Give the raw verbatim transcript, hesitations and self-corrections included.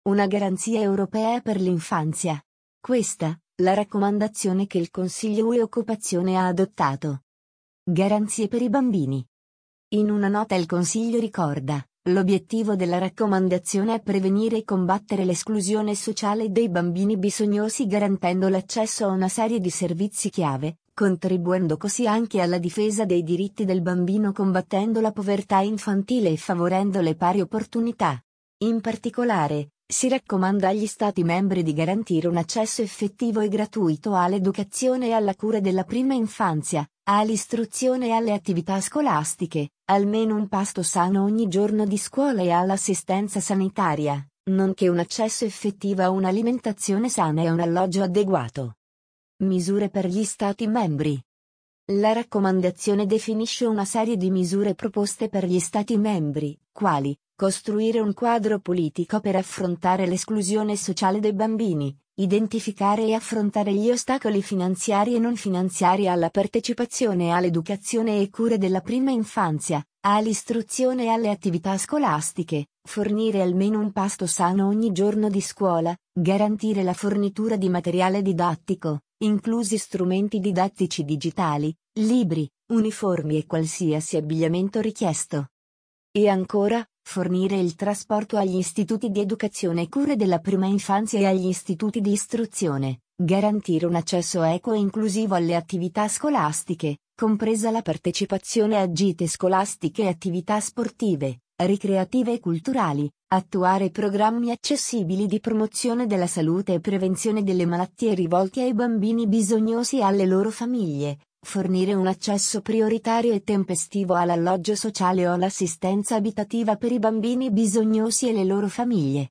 Una garanzia europea per l'infanzia. Questa, la raccomandazione che il Consiglio U E Occupazione ha adottato. Garanzie per i bambini. In una nota il Consiglio ricorda: l'obiettivo della raccomandazione è prevenire e combattere l'esclusione sociale dei bambini bisognosi garantendo l'accesso a una serie di servizi chiave, contribuendo così anche alla difesa dei diritti del bambino combattendo la povertà infantile e favorendo le pari opportunità. In particolare, si raccomanda agli Stati membri di garantire un accesso effettivo e gratuito all'educazione e alla cura della prima infanzia, all'istruzione e alle attività scolastiche, almeno un pasto sano ogni giorno di scuola e all'assistenza sanitaria, nonché un accesso effettivo a un'alimentazione sana e un alloggio adeguato. Misure per gli Stati membri. La raccomandazione definisce una serie di misure proposte per gli Stati membri, quali: costruire un quadro politico per affrontare l'esclusione sociale dei bambini, identificare e affrontare gli ostacoli finanziari e non finanziari alla partecipazione all'educazione e cure della prima infanzia, all'istruzione e alle attività scolastiche, fornire almeno un pasto sano ogni giorno di scuola, garantire la fornitura di materiale didattico, inclusi strumenti didattici digitali, libri, uniformi e qualsiasi abbigliamento richiesto. E ancora, fornire il trasporto agli istituti di educazione e cure della prima infanzia e agli istituti di istruzione, garantire un accesso equo e inclusivo alle attività scolastiche, compresa la partecipazione a gite scolastiche e attività sportive, ricreative e culturali, attuare programmi accessibili di promozione della salute e prevenzione delle malattie rivolti ai bambini bisognosi e alle loro famiglie, fornire un accesso prioritario e tempestivo all'alloggio sociale o all'assistenza abitativa per i bambini bisognosi e le loro famiglie.